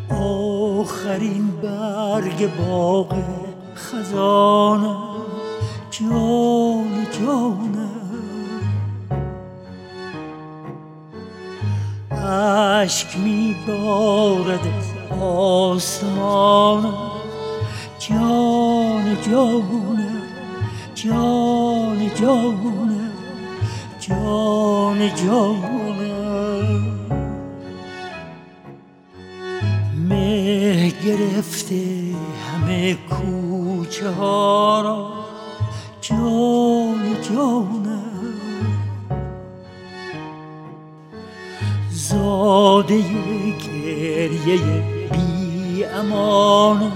آخرین برگ باغ خزانم، جان جانم، اشک میبارد از آسمانم، جان جانم، جان جانم، جان جانم. مه گرفته همه کوچه ها را، جان جانم، زاده گریه بی امانم،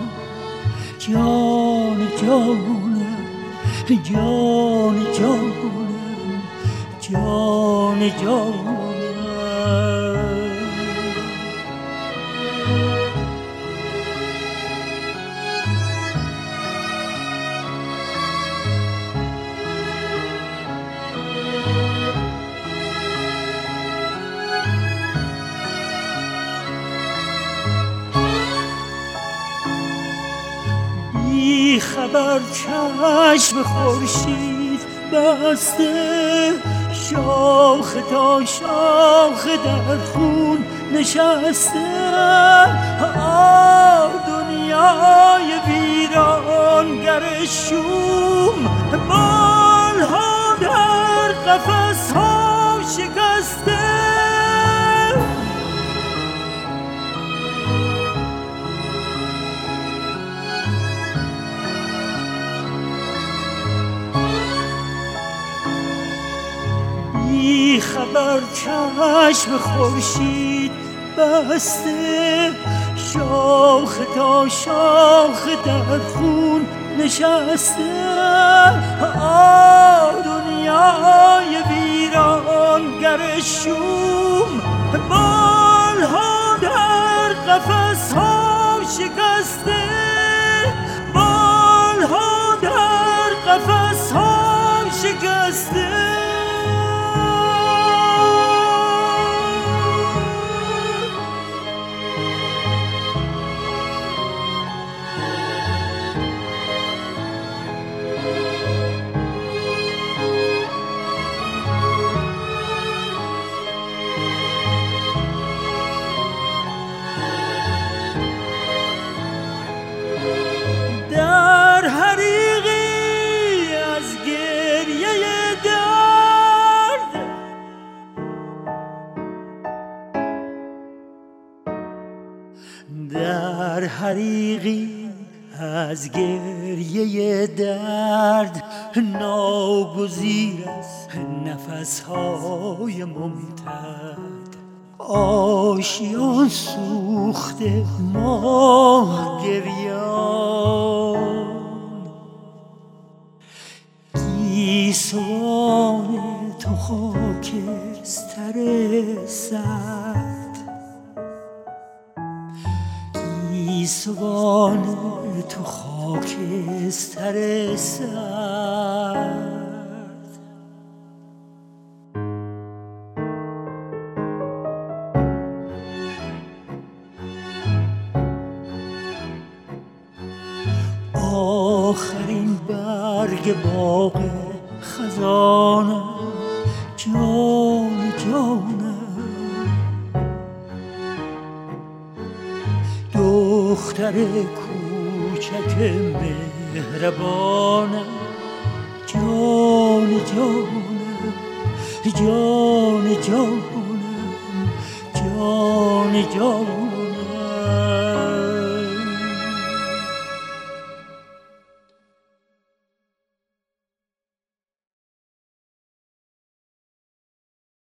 جان جانم، جان جانم، جان جانم. بی خبر چشم خورشید بسته، شاخ تا شاخ در خون نشسته. دنیای ویرانگر شوم، بالها در قفس ها شکسته. بی خبر چشم خورشید بسته، شاخ تا شاخ در خون نشسته. دنیای ویرانگر شوم، بالها در قفس ها شکسته، بالها در قفس ها شکسته. در حریقی از گریه درد، در حریقی از گریه درد، ناگزیر از نفسهای ممتد. آشیان سوخته ماه گریان، گیسوان تو خاکستر سرد، گیسوان تو خاکستر سرد. آخرین برگ باغ خزانم، جان جانم، دختر کوچک مهربانم، جان جانم، جان جانم، جان جانم.